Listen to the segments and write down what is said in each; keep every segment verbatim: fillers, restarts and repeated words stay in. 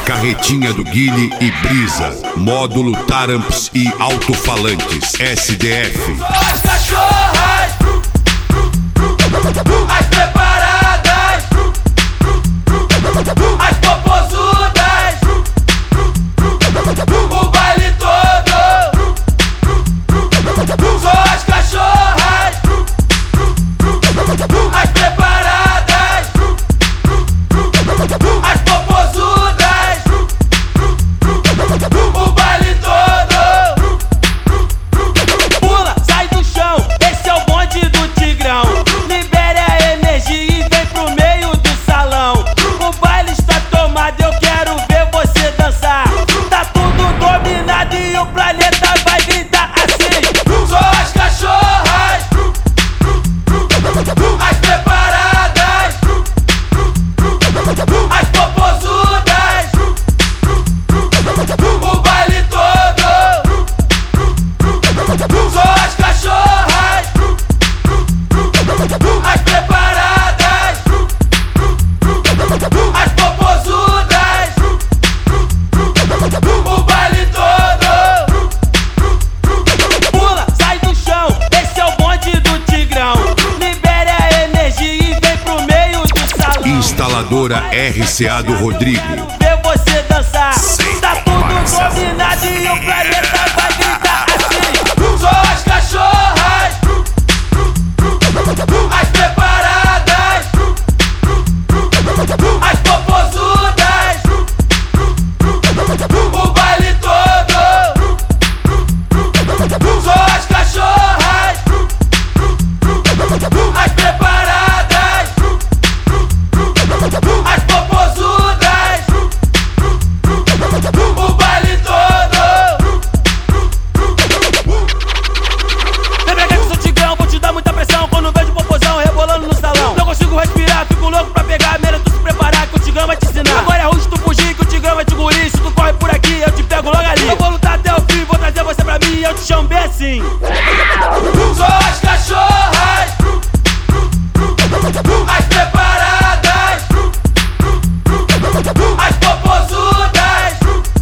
Carretinha do Guile e Brisa, módulo Taramps e alto-falantes, S D F. As cachorras, as preparadas, as popozudas, o baile todo. Só as cachorras, as preparadas, as popozudas, o baile todo. Pula, sai do chão, esse é o bonde do Tigrão. Libere a energia e vem pro meio do salão. O baile está tomado, eu quero ver você dançar. Tá tudo dominado e o planeta vai gritar assim. Só as cachorras, as preparadas, as popozudas, o baile todo. Só as cachorras, as preparadas, as popozudas, o baile todo. Pula, sai do chão, esse é o bonde do Tigrão. Libere a energia e vem pro meio do salão. Instaladora R C A do Rodrigo. Ver você dançar. Tá tudo dominado e o planeta vai gritar assim. Só as cachorras, as preparadas, as popozudas, o baile todo. Só as cachorras, as preparadas, as popozudas, o baile todo. Vem pra cá que eu sou Tigrão, vou te dar muita pressão. Quando vejo popozão rebolando no salão, não consigo respirar, fico louco pra pegar. Melhor tu se preparar que o Tigrão vai te ensinar. Agora é ruim tu fugir que o Tigrão vai te engolir. Se tu corre por aqui, eu te pego logo ali. Eu vou lutar até o fim, vou trazer você pra mim e eu te chamo bem assim. Só as cachorras, as preparadas, as popozudas,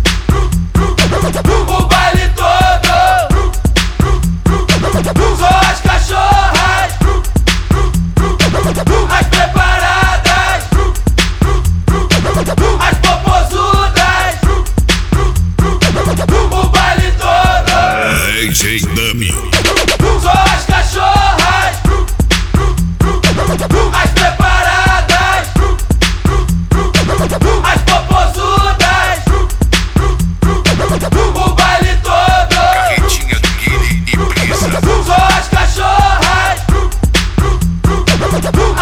o baile todo. Só as cachorras, as preparadas, as popozudas, o baile todo. A J W. Só as cachorras, as preparadas, as popozudas, o baile todo. Carretinha do Guile e Brisa. Só as cachorras,